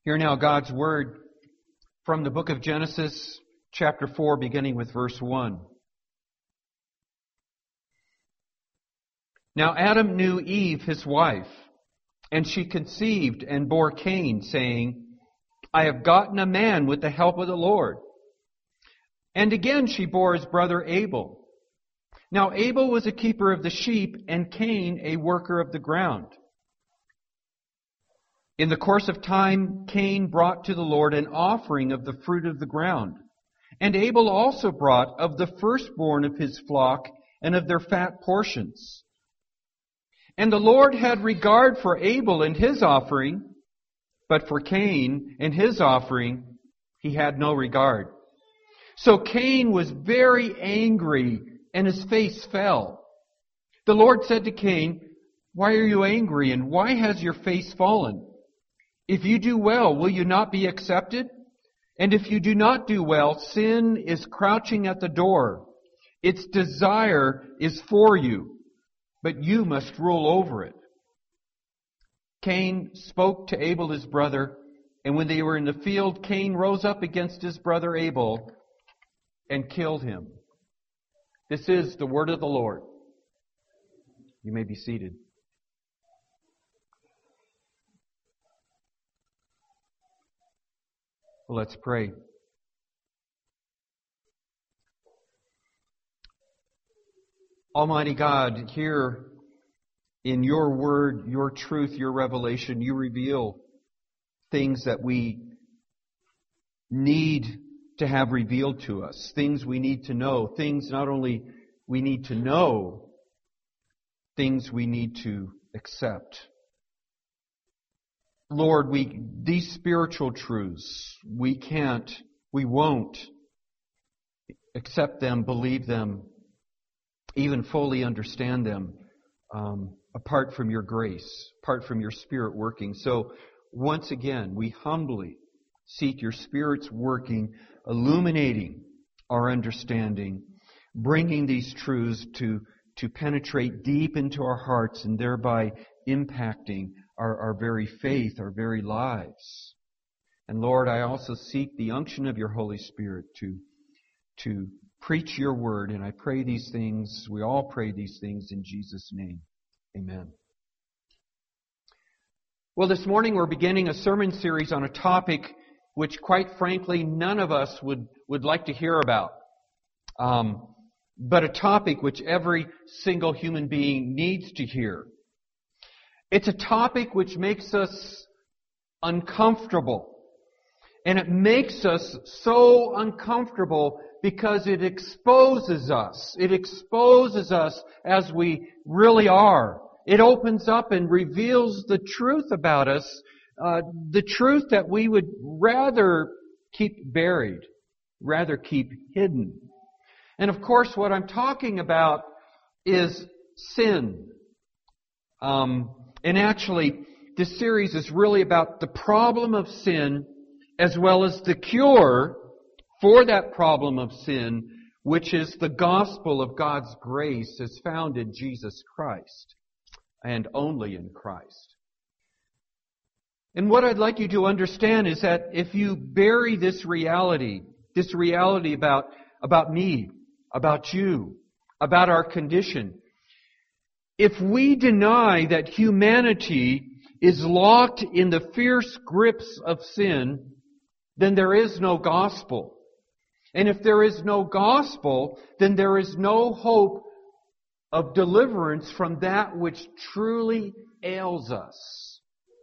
Hear now God's Word from the book of Genesis, chapter 4, beginning with verse 1. Now Adam knew Eve, his wife, and she conceived and bore Cain, saying, I have gotten a man with the help of the Lord. And again she bore his brother Abel. Now Abel was a keeper of the sheep, and Cain a worker of the ground. In the course of time, Cain brought to the Lord an offering of the fruit of the ground. And Abel also brought of the firstborn of his flock and of their fat portions. And the Lord had regard for Abel and his offering, but for Cain and his offering he had no regard. So Cain was very angry, and his face fell. The Lord said to Cain, Why are you angry, and why has your face fallen? If you do well, will you not be accepted? And if you do not do well, sin is crouching at the door. Its desire is for you, but you must rule over it. Cain spoke to Abel his brother, and when they were in the field, Cain rose up against his brother Abel and killed him. This is the word of the Lord. You may be seated. Well, let's pray. Almighty God, here in your word, your truth, your revelation, you reveal things that we need to have revealed to us, things we need to know, things not only we need to know, things we need to accept. Lord, these spiritual truths, we won't accept them, believe them, even fully understand them apart from your grace, apart from your Spirit working. So once again, we humbly seek your Spirit's working, illuminating our understanding, bringing these truths to penetrate deep into our hearts and thereby impacting our very faith, our very lives. And Lord, I also seek the unction of your Holy Spirit to preach your word, and I pray these things, we all pray these things in Jesus' name. Amen. Well, this morning we're beginning a sermon series on a topic which, quite frankly, none of us would like to hear about. But a topic which every single human being needs to hear. It's a topic which makes us uncomfortable. And it makes us so uncomfortable because it exposes us. It exposes us as we really are. It opens up and reveals the truth about us, the truth that we would rather keep buried, rather keep hidden. And of course, what I'm talking about is sin. And actually, this series is really about the problem of sin as well as the cure for that problem of sin, which is the gospel of God's grace as found in Jesus Christ and only in Christ. And what I'd like you to understand is that if you bury this reality about me, about you, about our condition, if we deny that humanity is locked in the fierce grips of sin, then there is no gospel. And if there is no gospel, then there is no hope of deliverance from that which truly ails us.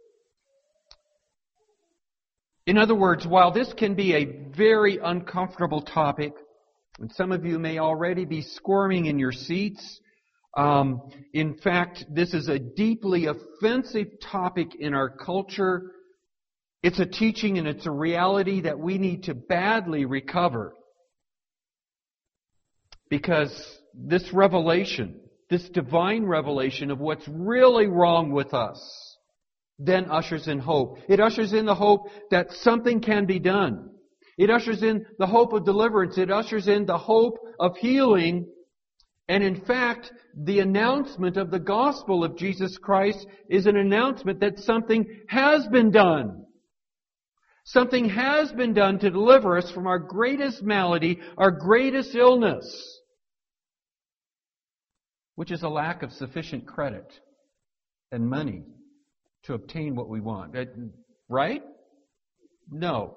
In other words, while this can be a very uncomfortable topic, and some of you may already be squirming in your seats, in fact, this is a deeply offensive topic in our culture. It's a teaching and it's a reality that we need to badly recover. Because this revelation, this divine revelation of what's really wrong with us, then ushers in hope. It ushers in the hope that something can be done. It ushers in the hope of deliverance. It ushers in the hope of healing. And in fact, the announcement of the gospel of Jesus Christ is an announcement that something has been done. Something has been done to deliver us from our greatest malady, our greatest illness, which is a lack of sufficient credit and money to obtain what we want. Right? No.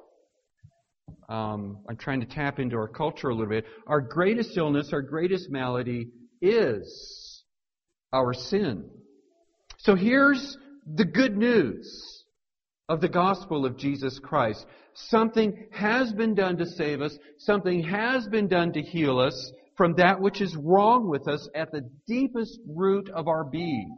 I'm trying to tap into our culture a little bit. Our greatest illness, our greatest malady is our sin. So here's the good news of the gospel of Jesus Christ. Something has been done to save us. Something has been done to heal us from that which is wrong with us at the deepest root of our being.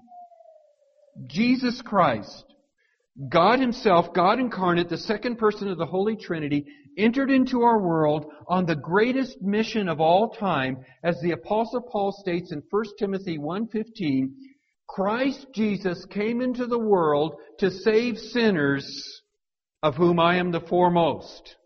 Jesus Christ, God Himself, God incarnate, the second person of the Holy Trinity, entered into our world on the greatest mission of all time, as the Apostle Paul states in 1 Timothy 1:15, Christ Jesus came into the world to save sinners, of whom I am the foremost.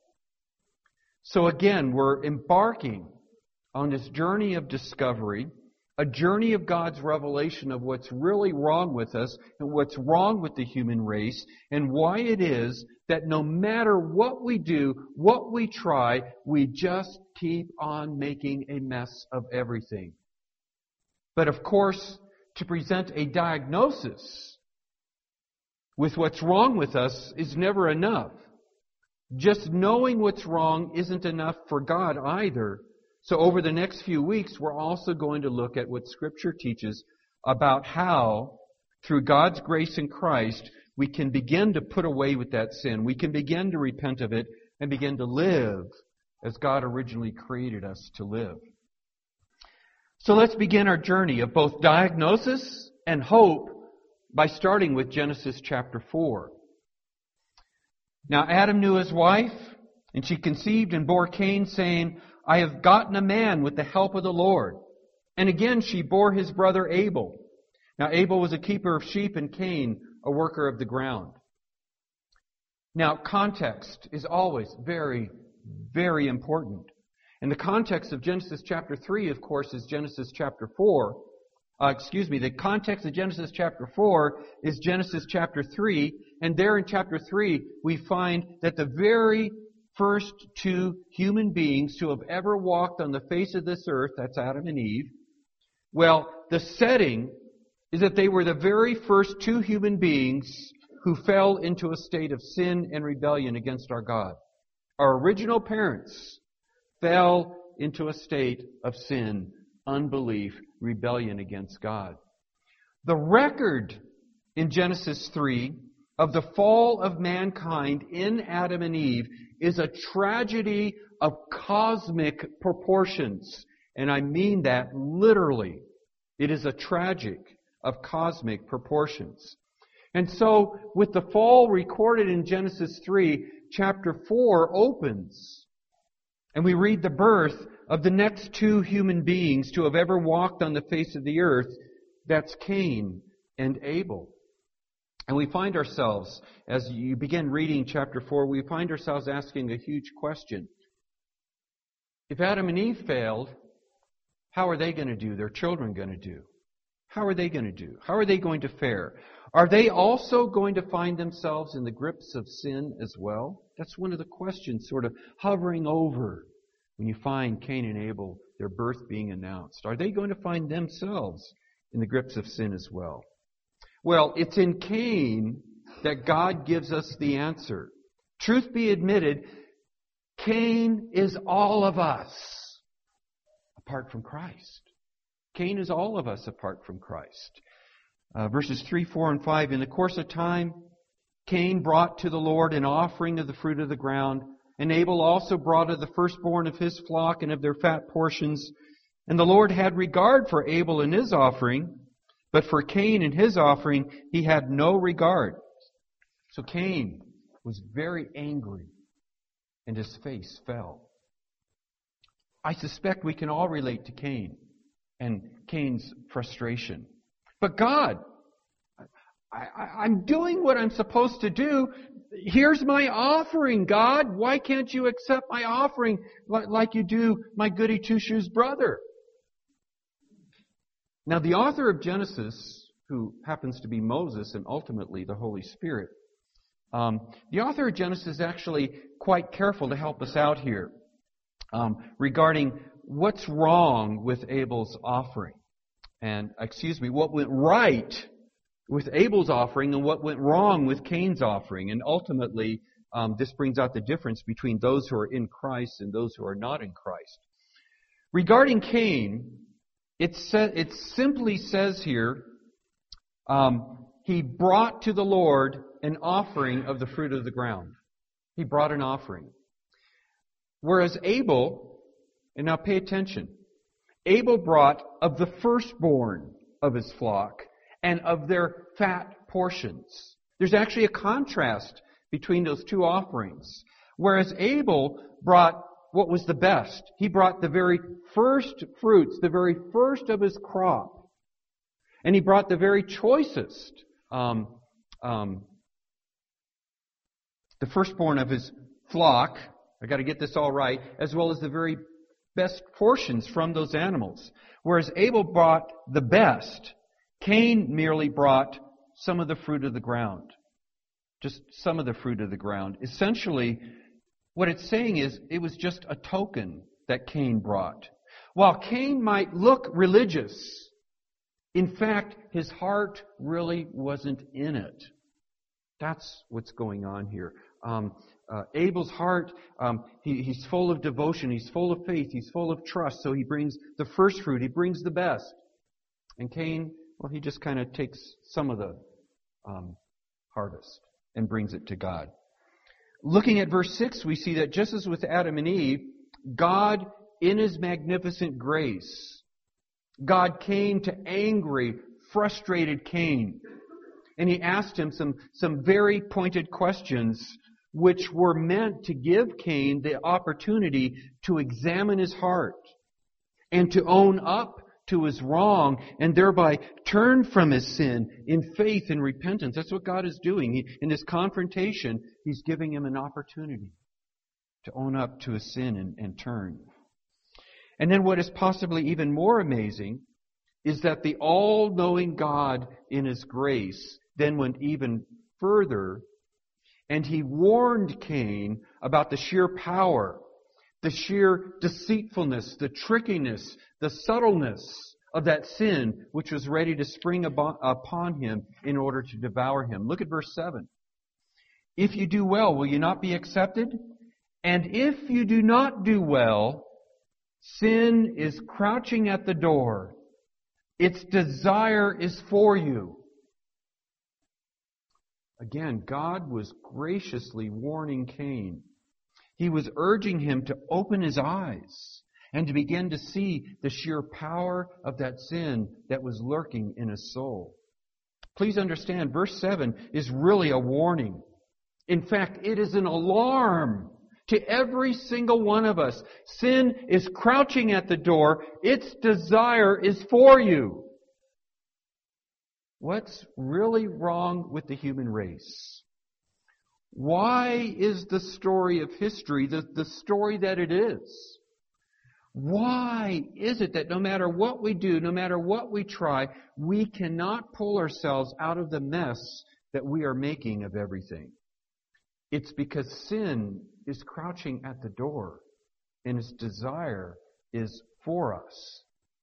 So again, we're embarking on this journey of discovery, a journey of God's revelation of what's really wrong with us and what's wrong with the human race, and why it is that no matter what we do, what we try, we just keep on making a mess of everything. But of course, to present a diagnosis with what's wrong with us is never enough. Just knowing what's wrong isn't enough for God either. So over the next few weeks, we're also going to look at what Scripture teaches about how, through God's grace in Christ, we can begin to put away with that sin. We can begin to repent of it and begin to live as God originally created us to live. So let's begin our journey of both diagnosis and hope by starting with Genesis chapter 4. Now Adam knew his wife, and she conceived and bore Cain, saying, I have gotten a man with the help of the Lord. And again she bore his brother Abel. Now Abel was a keeper of sheep, and Cain a worker of the ground. Now context is always very, very important. And the context of Genesis chapter 3, of course, is Genesis chapter 4. The context of Genesis chapter 4 is Genesis chapter 3. And there in chapter 3, we find that the very first two human beings to have ever walked on the face of this earth, that's Adam and Eve. Well, the setting is that they were the very first two human beings who fell into a state of sin and rebellion against our God. Our original parents fell into a state of sin, unbelief, rebellion against God. The record in Genesis 3 of the fall of mankind in Adam and Eve is a tragedy of cosmic proportions. And I mean that literally. It is a tragic of cosmic proportions. And so, with the fall recorded in Genesis 3, chapter 4 opens. And we read the birth of the next two human beings to have ever walked on the face of the earth. That's Cain and Abel. And we find ourselves, as you begin reading chapter 4, we find ourselves asking a huge question. If Adam and Eve failed, how are they going to do? Their children going to do? How are they going to do? How are they going to fare? Are they also going to find themselves in the grips of sin as well? That's one of the questions sort of hovering over when you find Cain and Abel, their birth being announced. Are they going to find themselves in the grips of sin as well? Well, it's in Cain that God gives us the answer. Truth be admitted, Cain is all of us apart from Christ. Cain is all of us apart from Christ. Verses 3, 4, and 5. In the course of time, Cain brought to the Lord an offering of the fruit of the ground, and Abel also brought of the firstborn of his flock and of their fat portions. And the Lord had regard for Abel and his offering, but for Cain and his offering he had no regard. So Cain was very angry, and his face fell. I suspect we can all relate to Cain and Cain's frustration. But God, I'm doing what I'm supposed to do. Here's my offering, God. Why can't you accept my offering like you do my goody two-shoes brother? Now, the author of Genesis, who happens to be Moses and ultimately the Holy Spirit, The author of Genesis is actually quite careful to help us out here regarding what's wrong with Abel's offering. And, what went right with Abel's offering and what went wrong with Cain's offering. And ultimately, this brings out the difference between those who are in Christ and those who are not in Christ. Regarding Cain, it simply says here, he brought to the Lord an offering of the fruit of the ground. He brought an offering. Whereas Abel, and now pay attention, Abel brought of the firstborn of his flock and of their fat portions. There's actually a contrast between those two offerings. Whereas Abel brought what was the best. He brought the very first fruits, the very first of his crop. And he brought the very choicest, the firstborn of his flock. I got to get this all right, as well as the very best portions from those animals. Whereas Abel brought the best, Cain merely brought some of the fruit of the ground. Just some of the fruit of the ground. Essentially, what it's saying is it was just a token that Cain brought. While Cain might look religious, in fact, his heart really wasn't in it. That's what's going on here. Abel's heart, he's full of devotion, he's full of faith, he's full of trust, so he brings the first fruit, he brings the best. And Cain, well, he just kind of takes some of the harvest and brings it to God. Looking at verse 6, we see that just as with Adam and Eve, God, in His magnificent grace, God came to angry, frustrated Cain. And He asked him some very pointed questions which were meant to give Cain the opportunity to examine his heart and to own up to his wrong and thereby turn from his sin in faith and repentance. That's what God is doing. In this confrontation, He's giving him an opportunity to own up to his sin and turn. And then what is possibly even more amazing is that the all-knowing God in His grace then went even further, and He warned Cain about the sheer power, the sheer deceitfulness, the trickiness, the subtleness of that sin which was ready to spring upon him in order to devour him. Look at verse 7. If you do well, will you not be accepted? And if you do not do well, sin is crouching at the door. Its desire is for you. Again, God was graciously warning Cain. He was urging him to open his eyes and to begin to see the sheer power of that sin that was lurking in his soul. Please understand, verse 7 is really a warning. In fact, it is an alarm to every single one of us. Sin is crouching at the door. Its desire is for you. What's really wrong with the human race? Why is the story of history the story that it is? Why is it that no matter what we do, no matter what we try, we cannot pull ourselves out of the mess that we are making of everything? It's because sin is crouching at the door and its desire is for us.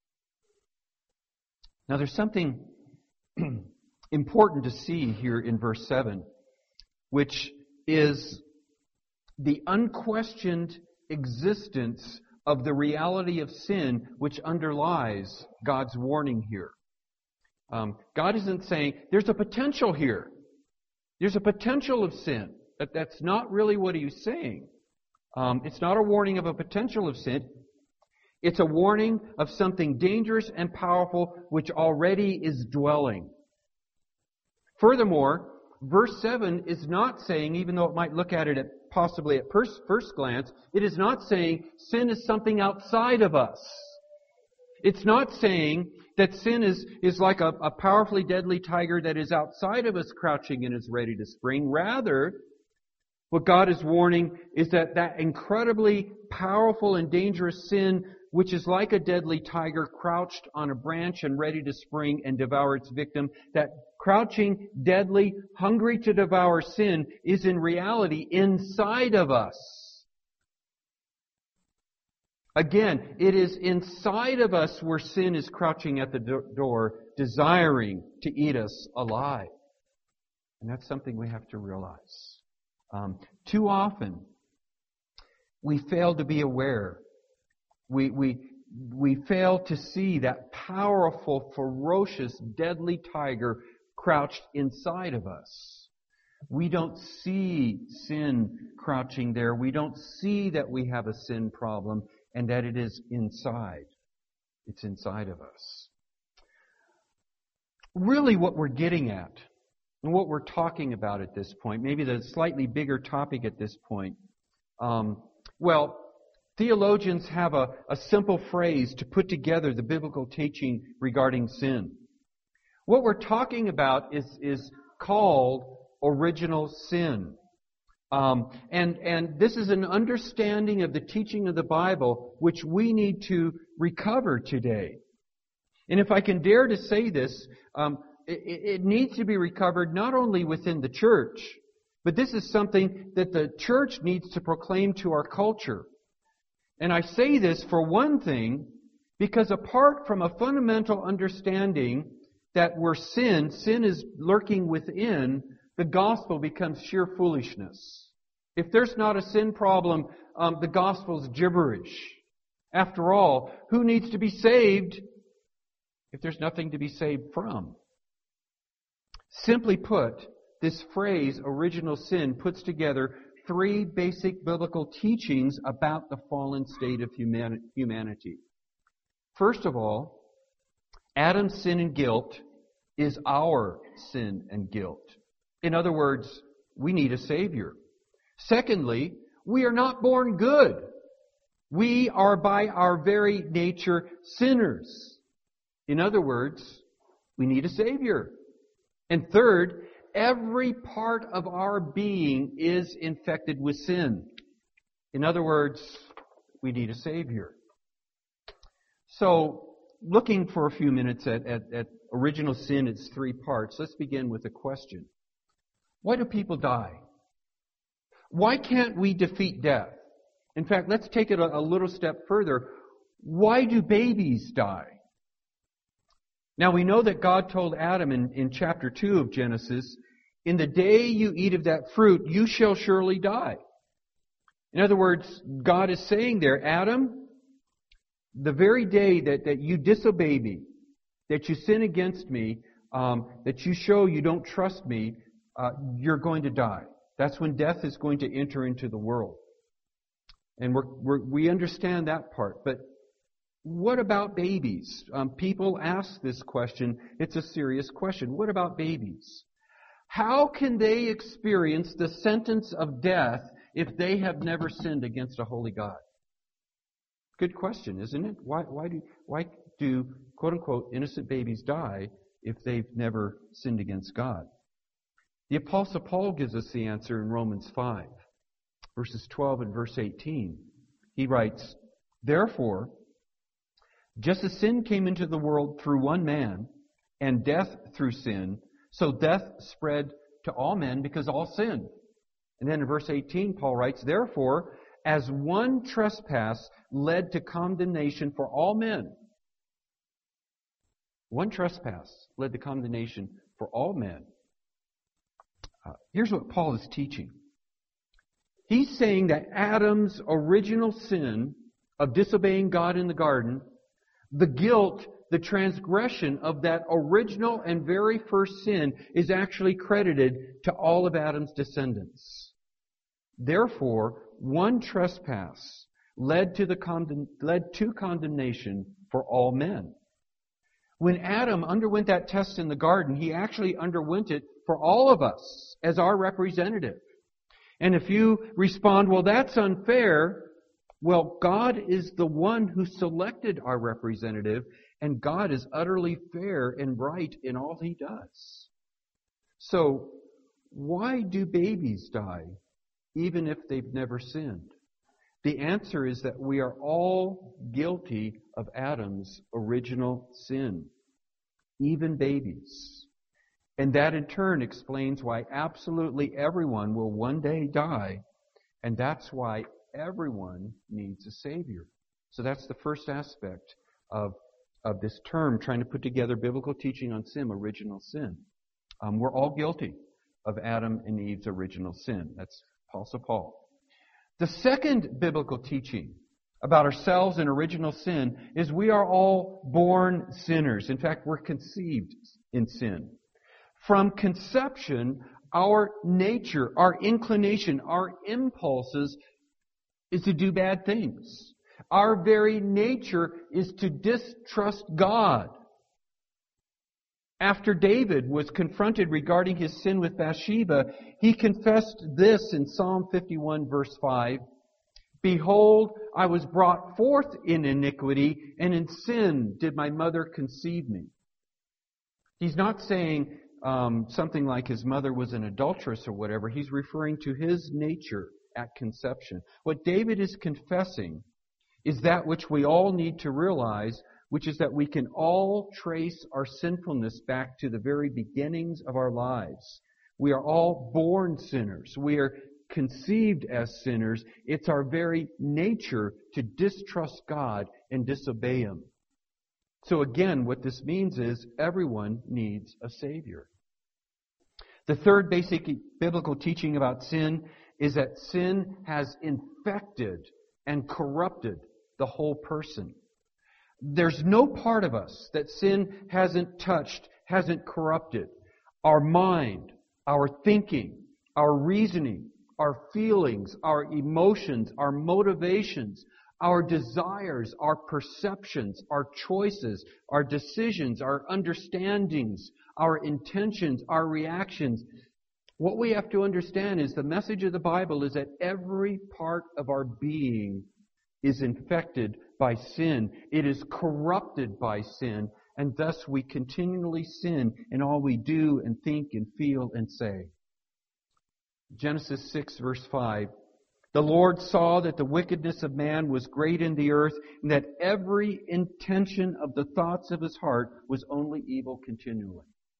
Now there's something important to see here in verse 7, which is the unquestioned existence of the reality of sin which underlies God's warning here. God isn't saying, there's a potential here. There's a potential of sin. That's not really what He's saying. It's not a warning of a potential of sin. It's a warning of something dangerous and powerful which already is dwelling. Furthermore, verse 7 is not saying, even though it might look at it possibly at first glance, it is not saying sin is something outside of us. It's not saying that sin is like a powerfully deadly tiger that is outside of us crouching and is ready to spring. Rather, what God is warning is that incredibly powerful and dangerous sin which is like a deadly tiger crouched on a branch and ready to spring and devour its victim. That crouching, deadly, hungry to devour sin is in reality inside of us. Again, it is inside of us where sin is crouching at the door, desiring to eat us alive. And that's something we have to realize. Too often, we fail to be aware. We fail to see that powerful, ferocious, deadly tiger crouched inside of us. We don't see sin crouching there. We don't see that we have a sin problem and that it is inside. It's inside of us. Really what we're getting at and what we're talking about at this point, maybe the slightly bigger topic at this point, theologians have a simple phrase to put together the biblical teaching regarding sin. What we're talking about is called original sin. And this is an understanding of the teaching of the Bible which we need to recover today. And if I can dare to say this, it needs to be recovered not only within the church, but this is something that the church needs to proclaim to our culture. And I say this for one thing, because apart from a fundamental understanding that where sin is lurking within, the gospel becomes sheer foolishness. If there's not a sin problem, the gospel's gibberish. After all, who needs to be saved if there's nothing to be saved from? Simply put, this phrase, original sin, puts together three basic biblical teachings about the fallen state of humanity. First of all, Adam's sin and guilt is our sin and guilt. In other words, we need a Savior. Secondly, we are not born good. We are by our very nature sinners. In other words, we need a Savior. And third, every part of our being is infected with sin. In other words, we need a Savior. So, looking for a few minutes at original sin, its three parts, let's begin with a question. Why do people die? Why can't we defeat death? In fact, let's take it a little step further. Why do babies die? Now, we know that God told Adam in chapter 2 of Genesis, "In the day you eat of that fruit, you shall surely die." In other words, God is saying there, Adam, the very day that you disobey me, that you sin against me, that you show you don't trust me, you're going to die. That's when death is going to enter into the world. And we understand that part. But what about babies? People ask this question. It's a serious question. What about babies? How can they experience the sentence of death if they have never sinned against a holy God? Good question, isn't it? Why do quote unquote innocent babies die if they've never sinned against God? The Apostle Paul gives us the answer in Romans 5, verses 12 and verse 18. He writes, "Therefore, just as sin came into the world through one man, and death through sin, so death spread to all men because all sinned." And then in verse 18, Paul writes, "Therefore, as one trespass led to condemnation for all men." One trespass led to condemnation for all men. Here's what Paul is teaching. He's saying that Adam's original sin of disobeying God in the garden, the guilt, the transgression of that original and very first sin is actually credited to all of Adam's descendants. Therefore, one trespass led to condemnation for all men. When Adam underwent that test in the garden, he actually underwent it for all of us as our representative. And if you respond, "Well, that's unfair," well, God is the one who selected our representative, and God is utterly fair and right in all He does. So, why do babies die, even if they've never sinned? The answer is that we are all guilty of Adam's original sin, even babies. And that in turn explains why absolutely everyone will one day die, and that's why everyone needs a Savior. So that's the first aspect of this term, trying to put together biblical teaching on sin, original sin. We're all guilty of Adam and Eve's original sin. That's Apostle Paul. The second biblical teaching about ourselves and original sin is we are all born sinners. In fact, we're conceived in sin. From conception, our nature, our inclination, our impulses is to do bad things. Our very nature is to distrust God. After David was confronted regarding his sin with Bathsheba, he confessed this in Psalm 51, verse 5. Behold, I was brought forth in iniquity, and in sin did my mother conceive me. He's not saying something like his mother was an adulteress or whatever. He's referring to his nature at conception. What David is confessing is that which we all need to realize, which is that we can all trace our sinfulness back to the very beginnings of our lives. We are all born sinners. We are conceived as sinners. It's our very nature to distrust God and disobey Him. So again, what this means is everyone needs a Savior. The third basic biblical teaching about sin is that sin has infected and corrupted the whole person. There's no part of us that sin hasn't touched, hasn't corrupted. Our mind, our thinking, our reasoning, our feelings, our emotions, our motivations, our desires, our perceptions, our choices, our decisions, our understandings, our intentions, our reactions. What we have to understand is the message of the Bible is that every part of our being is infected by sin. It is corrupted by sin, and thus we continually sin in all we do and think and feel and say. Genesis 6, verse 5. The Lord saw that the wickedness of man was great in the earth, and that every intention of the thoughts of his heart was only evil continually.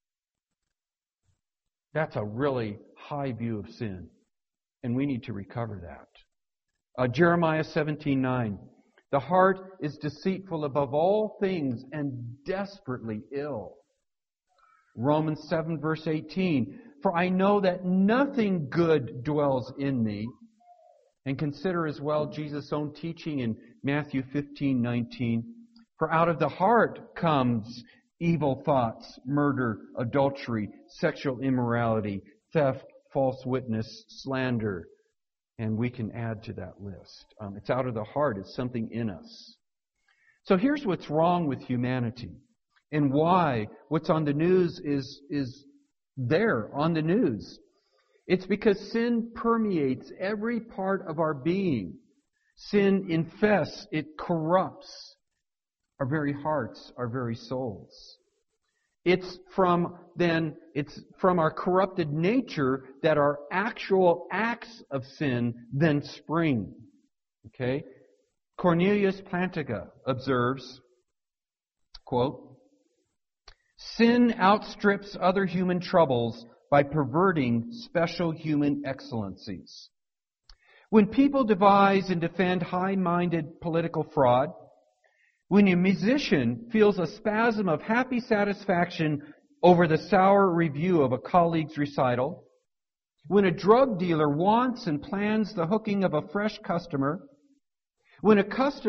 That's a really high view of sin, and we need to recover that. Jeremiah 17:9. The heart is deceitful above all things and desperately ill. Romans 7, verse 18. For I know that nothing good dwells in me. And consider as well Jesus' own teaching in Matthew 15:19. For out of the heart comes evil thoughts, murder, adultery, sexual immorality, theft, false witness, slander. And we can add to that list. It's out of the heart. It's something in us. So here's what's wrong with humanity and why what's on the news is there on the news. It's because sin permeates every part of our being. Sin infests, it corrupts our very hearts, our very souls. It's from our corrupted nature that our actual acts of sin then spring. Okay? Cornelius Plantinga observes, quote, sin outstrips other human troubles by perverting special human excellencies. When people devise and defend high-minded political fraud, when a musician feels a spasm of happy satisfaction over the sour review of a colleague's recital, when a drug dealer wants and plans the hooking of a fresh customer, when a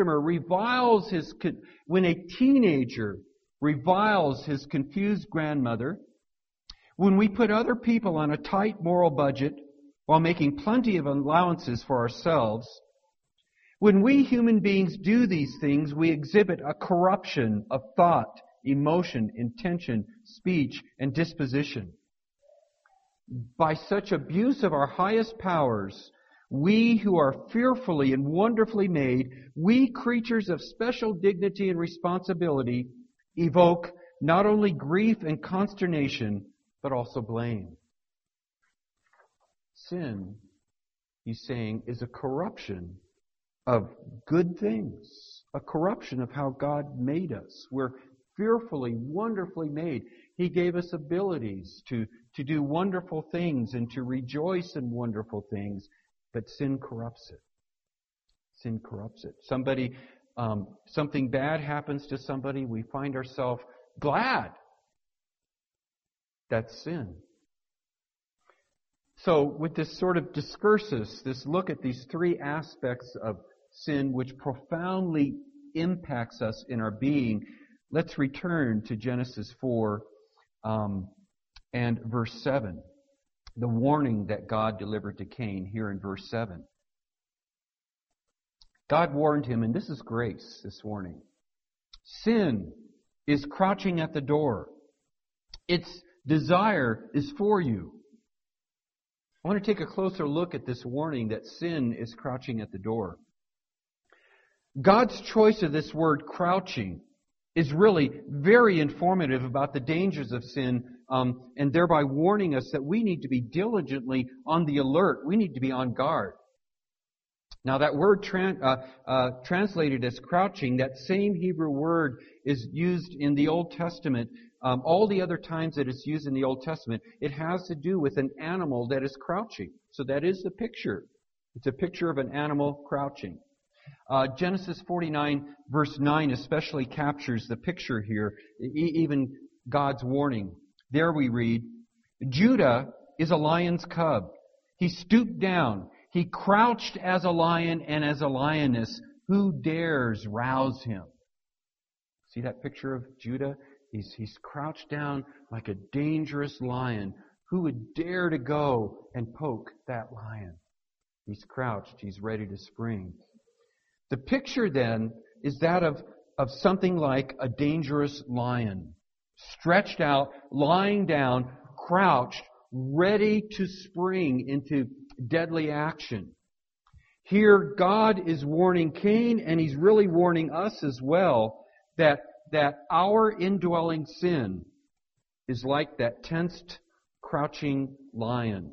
teenager reviles his confused grandmother, when we put other people on a tight moral budget while making plenty of allowances for ourselves, when we human beings do these things, we exhibit a corruption of thought, emotion, intention, speech, and disposition. By such abuse of our highest powers, we who are fearfully and wonderfully made, we creatures of special dignity and responsibility, evoke not only grief and consternation, but also blame. Sin, he's saying, is a corruption of good things, a corruption of how God made us. We're fearfully, wonderfully made. He gave us abilities to do wonderful things and to rejoice in wonderful things, but sin corrupts it. Sin corrupts it. Something bad happens to somebody, we find ourselves glad. That's sin. So with this sort of discursus, this look at these three aspects of sin which profoundly impacts us in our being, let's return to Genesis 4 and verse 7. The warning that God delivered to Cain here in verse 7. God warned him, and this is grace, this warning. Sin is crouching at the door. Its desire is for you. I want to take a closer look at this warning that sin is crouching at the door. God's choice of this word crouching is really very informative about the dangers of sin, and thereby warning us that we need to be diligently on the alert. We need to be on guard. Now that word translated as crouching, that same Hebrew word is used in the Old Testament. All the other times that it's used in the Old Testament, it has to do with an animal that is crouching. So that is the picture. It's a picture of an animal crouching. Genesis 49 verse 9 especially captures the picture here, even God's warning. There we read, Judah is a lion's cub. He stooped down. He crouched as a lion and as a lioness. Who dares rouse him? See that picture of Judah? He's crouched down like a dangerous lion. Who would dare to go and poke that lion? He's crouched. He's ready to spring. The picture then is that of something like a dangerous lion. Stretched out, lying down, crouched, ready to spring into deadly action. Here, God is warning Cain, and He's really warning us as well, that our indwelling sin is like that tensed, crouching lion.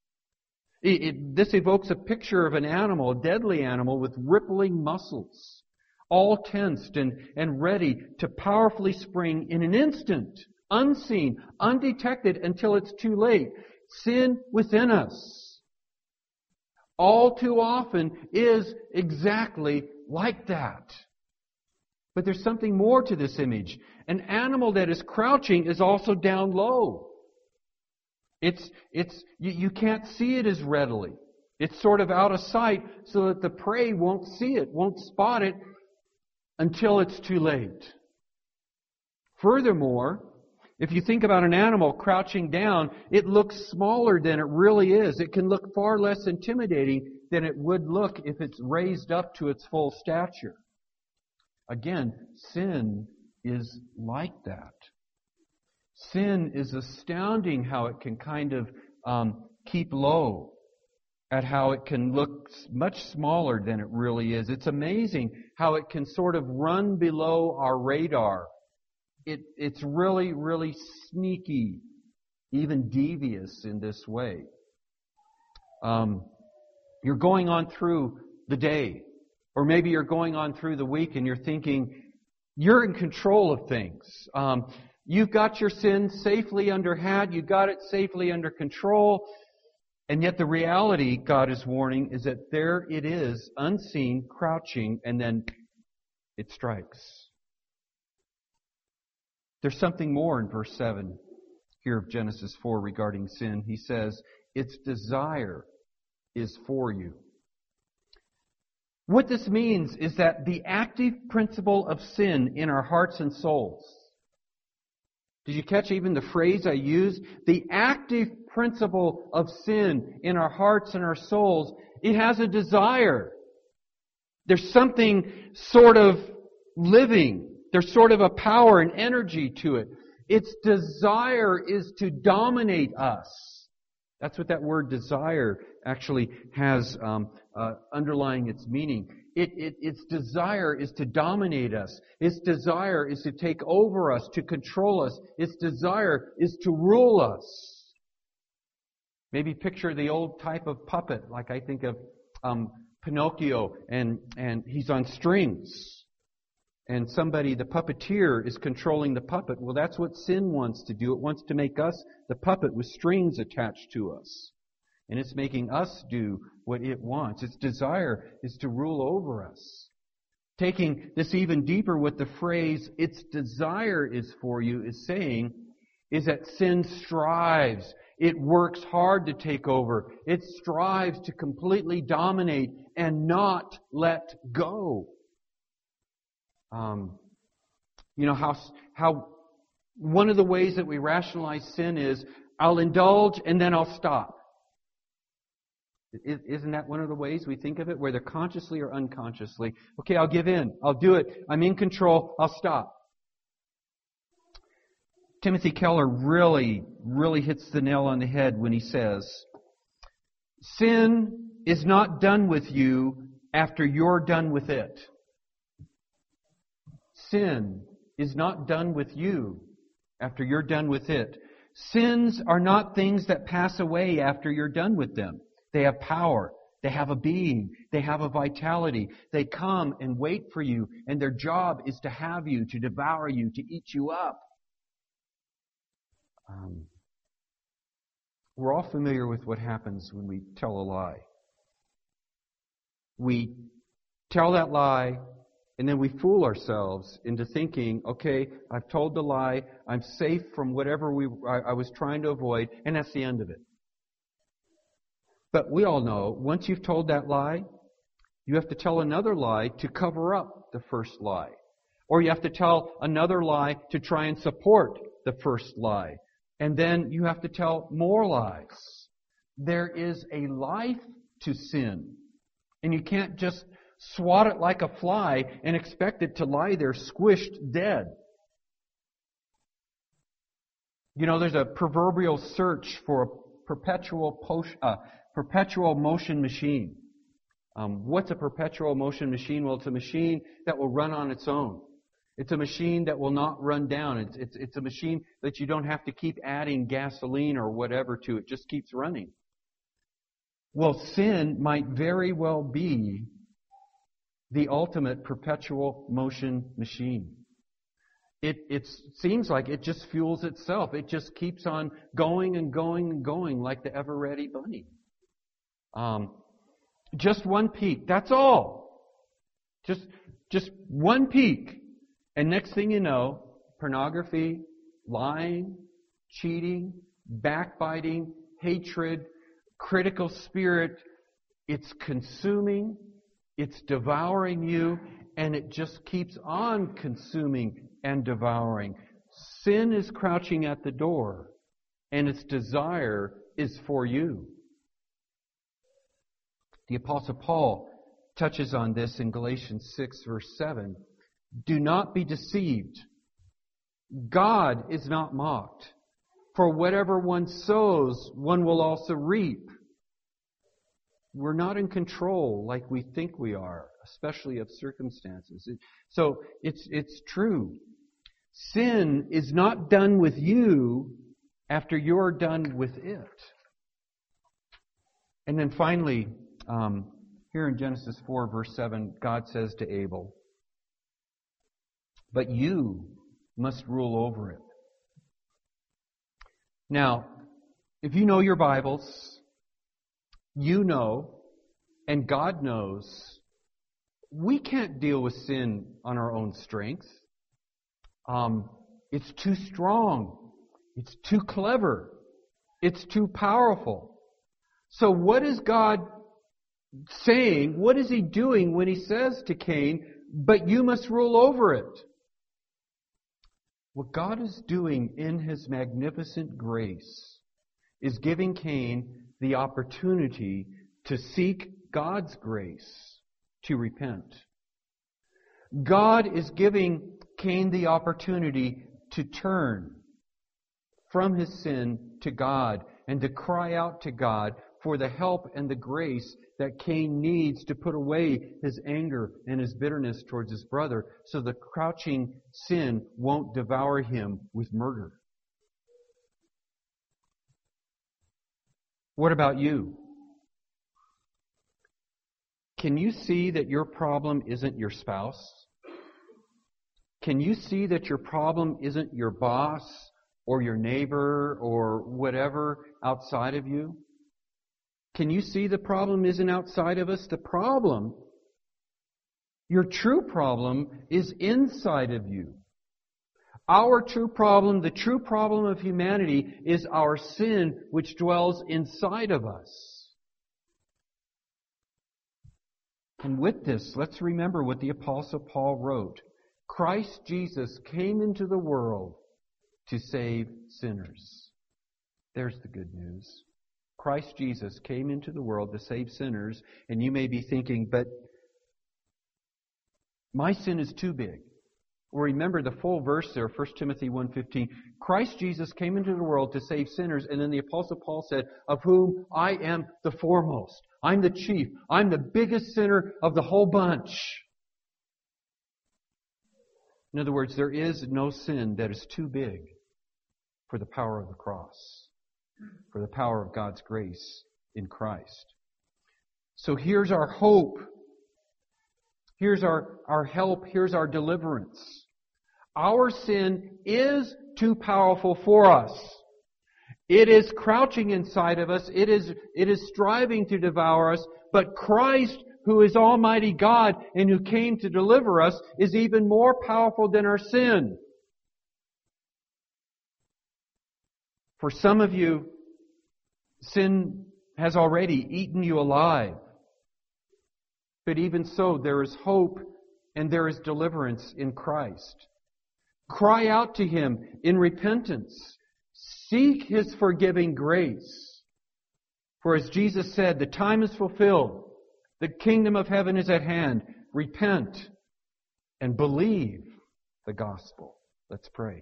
This evokes a picture of an animal, a deadly animal with rippling muscles, all tensed and ready to powerfully spring in an instant, unseen, undetected until it's too late. Sin within us, all too often, is exactly like that. But there's something more to this image. An animal that is crouching is also down low. You can't see it as readily. It's sort of out of sight so that the prey won't see it, won't spot it until it's too late. Furthermore, if you think about an animal crouching down, it looks smaller than it really is. It can look far less intimidating than it would look if it's raised up to its full stature. Again, sin is like that. Sin is astounding how it can kind of keep low, at how it can look much smaller than it really is. It's amazing how it can sort of run below our radar. It's really, really sneaky, even devious in this way. You're going on through the day, or maybe you're going on through the week and you're thinking, you're in control of things. You've got your sin safely under hat. You've got it safely under control. And yet the reality, God is warning, is that there it is, unseen, crouching, and then it strikes. There's something more in verse 7 here of Genesis 4 regarding sin. He says, its desire is for you. What this means is that the active principle of sin in our hearts and souls, did you catch even the phrase I used? The active principle of sin in our hearts and our souls, it has a desire. There's something sort of living. There's sort of a power and energy to it. Its desire is to dominate us. That's what that word desire actually has underlying its meaning. Its desire is to dominate us. Its desire is to take over us, to control us. Its desire is to rule us. Maybe picture the old type of puppet, like I think of Pinocchio and he's on strings. And somebody, the puppeteer, is controlling the puppet. Well, that's what sin wants to do. It wants to make us the puppet with strings attached to us. And it's making us do what it wants. Its desire is to rule over us. Taking this even deeper, what the phrase, its desire is for you, is saying, is that sin strives. It works hard to take over. It strives to completely dominate and not let go. You know how one of the ways that we rationalize sin is, I'll indulge and then I'll stop. Isn't that one of the ways we think of it? Whether consciously or unconsciously. Okay, I'll give in. I'll do it. I'm in control. I'll stop. Timothy Keller really hits the nail on the head when he says, sin is not done with you after you're done with it. Sin is not done with you after you're done with it. Sins are not things that pass away after you're done with them. They have power. They have a being. They have a vitality. They come and wait for you, and their job is to have you, to devour you, to eat you up. We're all familiar with what happens when we tell a lie. We tell that lie, and then we fool ourselves into thinking, okay, I've told the lie, I'm safe from whatever I was trying to avoid, and that's the end of it. But we all know, once you've told that lie, you have to tell another lie to cover up the first lie. Or you have to tell another lie to try and support the first lie. And then you have to tell more lies. There is a life to sin. And you can't just swat it like a fly and expect it to lie there squished dead. You know, there's a proverbial search for a perpetual motion machine. What's a perpetual motion machine? Well, it's a machine that will run on its own. It's a machine that will not run down. It's a machine that you don't have to keep adding gasoline or whatever to. It just keeps running. Well, sin might very well be the ultimate perpetual motion machine. It seems like it just fuels itself. It just keeps on going and going and going like the ever-ready bunny. Just one peak. That's all. Just one peak. And next thing you know, pornography, lying, cheating, backbiting, hatred, critical spirit, it's consuming, it's devouring you, and it just keeps on consuming and devouring. Sin is crouching at the door, and its desire is for you. The Apostle Paul touches on this in Galatians 6, verse 7. Do not be deceived. God is not mocked. For whatever one sows, one will also reap. We're not in control like we think we are, especially of circumstances. So it's true. Sin is not done with you after you're done with it. And then finally, here in Genesis 4, verse 7, God says to Abel, but you must rule over it. Now, if you know your Bibles, you know, and God knows, we can't deal with sin on our own strength. It's too strong. It's too clever. It's too powerful. So what is God saying? What is He doing when He says to Cain, but you must rule over it? What God is doing in His magnificent grace is giving Cain the opportunity to seek God's grace to repent. God is giving Cain the opportunity to turn from his sin to God and to cry out to God for the help and the grace that Cain needs to put away his anger and his bitterness towards his brother so the crouching sin won't devour him with murder. What about you? Can you see that your problem isn't your spouse? Can you see that your problem isn't your boss or your neighbor or whatever outside of you? Can you see the problem isn't outside of us? The problem, your true problem, is inside of you. Our true problem, the true problem of humanity, is our sin which dwells inside of us. And with this, let's remember what the Apostle Paul wrote. Christ Jesus came into the world to save sinners. There's the good news. Christ Jesus came into the world to save sinners, and you may be thinking, but my sin is too big. Well, remember the full verse there, 1 Timothy 1:15. Christ Jesus came into the world to save sinners, and then the Apostle Paul said, of whom I am the foremost. I'm the chief. I'm the biggest sinner of the whole bunch. In other words, there is no sin that is too big for the power of the cross, for the power of God's grace in Christ. So here's our hope. Here's our help. Here's our deliverance. Our sin is too powerful for us. It is crouching inside of us. It is striving to devour us. But Christ, who is Almighty God and who came to deliver us, is even more powerful than our sin. For some of you, sin has already eaten you alive. But even so, there is hope and there is deliverance in Christ. Cry out to Him in repentance. Seek His forgiving grace. For as Jesus said, the time is fulfilled. The kingdom of heaven is at hand. Repent and believe the gospel. Let's pray.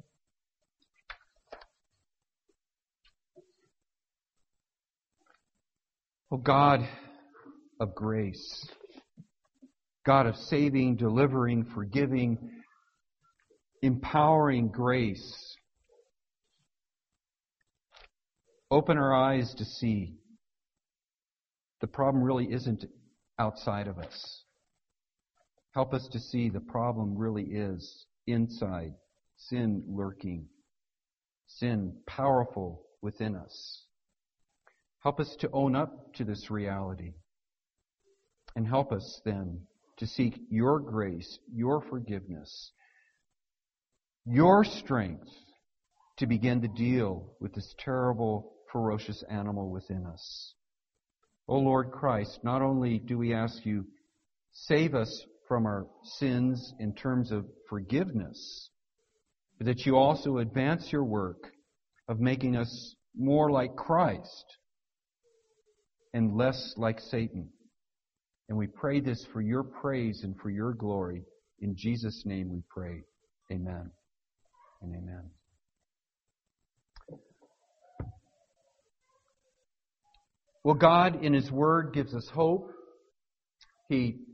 Oh God of grace, God of saving, delivering, forgiving, empowering grace, open our eyes to see the problem really isn't outside of us. Help us to see the problem really is inside, sin lurking, sin powerful within us. Help us to own up to this reality. And help us then to seek Your grace, Your forgiveness, Your strength to begin to deal with this terrible, ferocious animal within us. O Lord Christ, not only do we ask You, save us from our sins in terms of forgiveness, but that You also advance Your work of making us more like Christ and less like Satan. And we pray this for Your praise and for Your glory. In Jesus' name we pray. Amen and amen. Well, God in His Word gives us hope. He